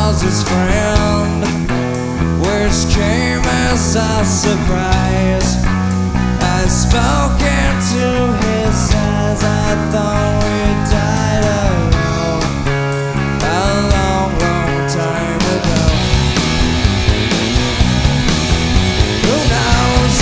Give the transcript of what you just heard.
was his friend, which came as a surprise. I spoke into his eyes, I thought we